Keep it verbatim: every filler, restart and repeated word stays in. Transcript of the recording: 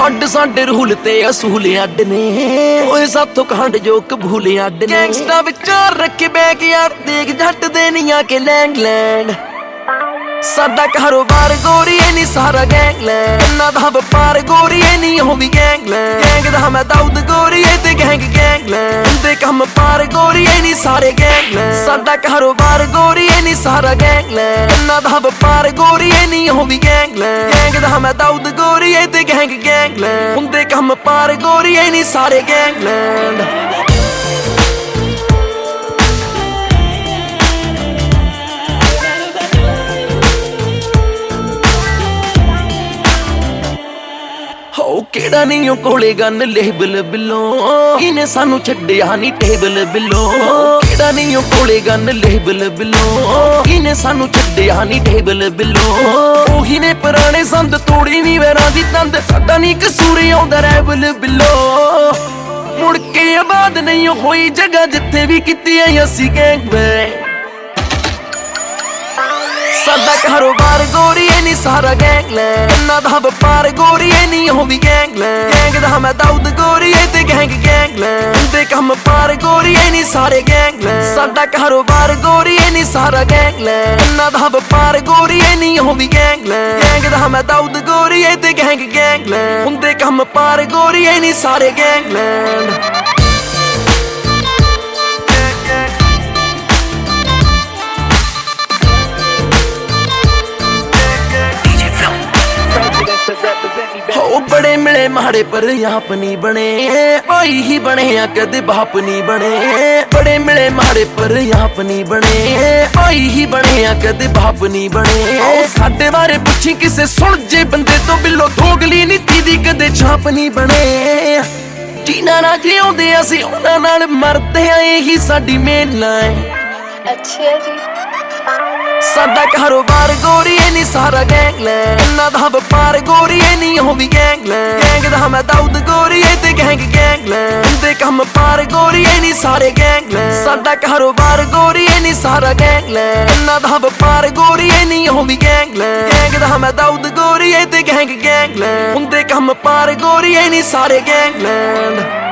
ਅੱਡ ਸਾਡੇ ਰੂਲ ਤੇ ਅਸੂਲ ਅੱਡ ਨੇ ਓਏ ਸਾਥੋਂ ਕਾਂਡ ਜੋ ਕਬੂਲ ਅੱਡ ਨੇ ਗੈਂਗਸਟਰ ਵਿਚਾਰ ਰੱਖੇ ਬੈਕ ਯਾਰ ਦੇਖ ਜੱਟ ਦੇਨੀਆਂ ਕਿ ਲੈਂਗਲੈਂਡ ਸਾਡਾ ਕਾਰੋਬਾਰ ਗੋਰੀਏ ਨੀ ਸਾਰਾ ਗੈਂਗਲੈਂਡ ਇਹਨਾਂ ਦਾ ਵਪਾਰ ਗੋਰੀਏ ਨੀ ਉਹ ਵੀ ਗੈਂਗਲੈਂਡ ਗੈਂਗ ਦਾ ਮੈਂ ਦਾਊਦ ਗੋਰੀਏ ਤੇ ਗੈਂਗ ਗੈਂਗਲੈਂਡ ਦੇ ਕੰਮ ਪਾਰ ਗੋਰੀਏ ਨੀ ਸਾਰੇ ਗੈਂਗਲੈਂਡ ਸਾਡਾ ਕਾਰੋਬਾਰ ਗੋਰੀਏ ਨੀ ਸਾਰਾ ਗੈਂਗਲੈਂਡ ਇਹਨਾਂ ਦਾ ਵਪਾਰ ਗੋਰੀਏ ਨੀ ਉਹ ਵੀ ਗੈਂਗਲੈਂਡ ਗੈਂਗ ਦਾ ਮੈਂ ਦਾਊਦ ਗੋਰੀਏ ਤੇ ਗੈਂਗ ਗੈਂਗਲੈਂਡ ਹੁੰਦੇ ਕੰਮ ਪਾਰ ਗੋਰੀਏ ਨੀ ਸਾਰੇ ਗੈਂਗਲੈਂਡ ਕਿਹੜਾ ਨਹੀਂ ਉਹ ਕੋਲੇ ਗਨ ਲੇਬਲ ਬਿੱਲੋ ਇਹਨੇ ਸਾਨੂੰ ਛੱਡਿਆ ਨਹੀਂ ਟੇਬਲ ਬਿੱਲੋ ਕਿਹੜਾ ਨਹੀਂ ਉਹ ਕੋਲੇ ਗਨ ਲੇਬਲ ਬਿੱਲੋ ਇਹਨੇ ਸਾਨੂੰ ਛੱਡਿਆ ਨਹੀਂ ਟੇਬਲ ਬਿੱਲੋ ਉਹੀ ਨੇ ਪੁਰਾਣੇ ਸੰਦ ਤੋੜੀ ਨਹੀਂ ਵੈਰਾਂ ਦੀ ਤੰਦ ਸਾਡਾ ਨਹੀਂ ਕਸੂਰ ਆਉਂਦਾ ਰੈਬਲ ਬਿੱਲੋ ਮੁੜ ਕੇ ਆਬਾਦ ਨਹੀਂ ਹੋਈ ਜਗ੍ਹਾ ਜਿੱਥੇ ਵੀ ਕੀਤੀ ਐ ਅਸੀਂ ਗੈਂਗ ਵੇ ਸਾਡਾ ਕਾਰੋਬਾਰ ਗੋਰੀਏ ਨੀ ਸਾਰਾ ਗੈਂਗਲੈਂਡ ਇਹਨਾਂ ਦਾ ਵਪਾਰ ਗੋਰੀਏ ਨੀ ਉਹ ਵੀ ਗੈਂਗਲੈਂਡ ਗੈਂਗ ਦਾ ਮੈਂ ਦਾਊਦ ਗੋਰੀਏ ਤੇ ਗੈਂਗ ਗੈਂਗਲੈਂਡ ਦੇ ਕੰਮ ਪਾਰ ਗੋਰੀਏ ਨੀ ਸਾਰੇ ਗੈਂਗਲੈਂਡ ਸਾਡਾ ਕਾਰੋਬਾਰ ਗੋਰੀਏ ਨੀ ਸਾਰਾ ਗੈਂਗਲੈਂਡ ਇਹਨਾਂ ਦਾ ਵਪਾਰ ਗੋਰੀਏ ਨੀ ਉਹ ਵੀ ਗੈਂਗਲੈਂਡ ਗੈਂਗ ਦਾ ਮੈਂ ਦਾਊਦ ਗੋਰੀਏ ਤੇ ਗੈਂਗ ਗੈਂਗਲੈਂਡ ਹੁੰਦੇ ਕੰਮ ਪਾਰ ਗੋਰੀਏ ਨੀ ਸਾਰੇ ਗੈਂਗਲੈਂਡ हो बड़े मिले माड़े पर आप नहीं बने भाई ही बने या कदे बाप नहीं बने बड़े मिले माड़े पर आप नहीं बने भाई ही बने या कदे बाप नहीं बने साडे बारे पुछी किसे सुन जे बंदे तो बिलो दोगली नीति दी कदे छाप नहीं बने जीना ना जिउंदे असीं उन्हां नाल मरदे आ यही साडी मेन लाइन अच्छा जी ਸਾਡਾ ਕਾਰੋਬਾਰ ਗੋਰੀਏ ਨੀ ਸਾਰਾ ਗੈਂਗਲੈਂਡ ਇਹਨਾਂ ਦਾ ਵਪਾਰ ਗੋਰੀਏ ਨੀ ਉਹ ਵੀ ਗੈਂਗਲੈਂਡ ਗੈਂਗ ਦਾ ਮੈਂ ਦਾਊਦ ਗੋਰੀਏ ਤੇ ਗੈਂਗ ਗੈਂਗਲੈਂਡ ਦੇ ਕੰਮ ਪਾਰ ਗੋਰੀਏ ਨੀ ਸਾਰੇ ਗੈਂਗਲੈਂਡ ਸਾਡਾ ਕਾਰੋਬਾਰ ਗੋਰੀਏ ਨੀ ਸਾਰਾ ਗੈਂਗਲੈਂਡ ਇਹਨਾਂ ਦਾ ਵਪਾਰ ਗੋਰੀਏ ਨੀ ਉਹ ਵੀ ਗੈਂਗਲੈਂਡ ਗੈਂਗ ਦਾ ਮੈਂ ਦਾਊਦ ਗੋਰੀਏ ਤੇ ਗੈਂਗ ਗੈਂਗਲੈਂਡ ਹੁੰਦੇ ਕੰਮ ਪਾਰ ਗੋਰੀਏ ਨੀ ਸਾਰੇ ਗੈਂਗਲੈਂਡ